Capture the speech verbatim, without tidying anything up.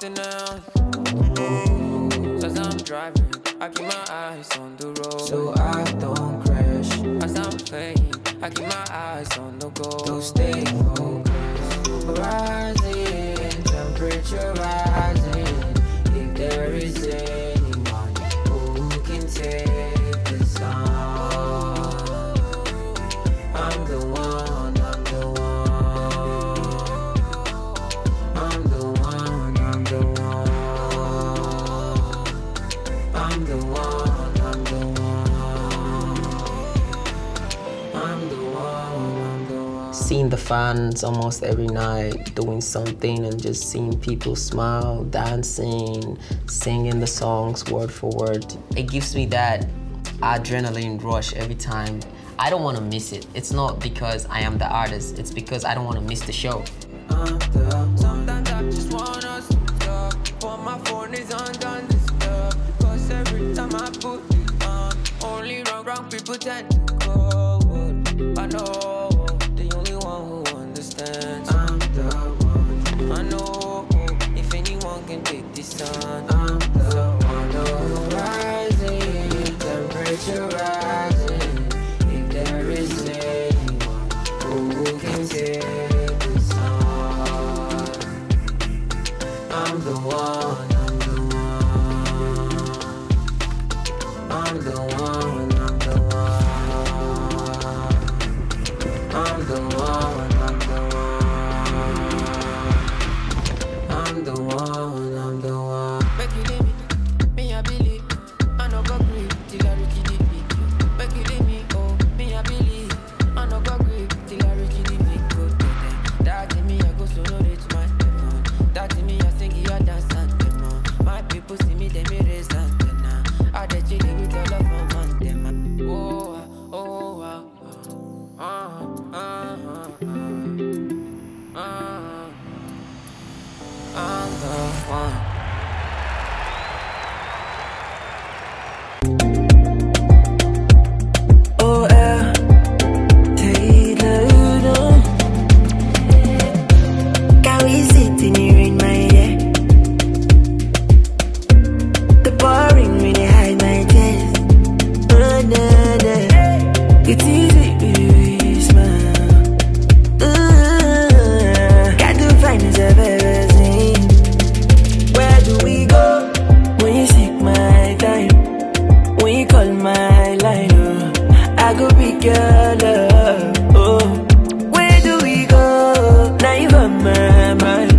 something else. As I'm driving, I keep my eyes on the road, so I don't crash. As I'm playing, I keep my eyes on the goal, to stay focused. Rising, temperature rising. If there is anyone who can take the sun, I'm the one, I'm the one. I'm the one, I'm the one. I'm the one, I'm the one. I'm the one, I'm the one. Seeing the fans almost every night doing something and just seeing people smile, dancing, singing the songs word for word. It gives me that adrenaline rush every time. I don't want to miss it. It's not because I am the artist, it's because I don't want to miss the show. Sometimes I just wanna stop, but my phone is undone disturb. Cause every time I put it on, only wrong, wrong people tend to call. I know the only one who understands. I'm the one. I know if anyone can take this on. I'm the one. No rising, temperature rising. If there is anyone who can take the sun, I'm the one. I'm the one. I'm the one. I'm the one. I'm the one. I'm the one. I'm the one. I'm the one. Make you leave me, me I believe. I no go grip till I reach the peak. Make you leave me, oh, me I believe. I no go grip till I reach the peak. Go to them. That in me I go so no reach my phone. That in me I sing it, I dance and them on. My people see me, they me raise antenna. I dey chilling with all of my man them. Oh, ah, oh, ah, ah, ah, ah, ah, ah. I'm the one. Oh, yeah. Taylor, can we sit in here in my ear? The boring really hide my chest. Oh, no, no. It's easy when you smile. Uh, got to find yourself everything. Where do we go when you seek my time? When you call my line, oh, I go pick your love. Oh, where do we go? Now you on my mind.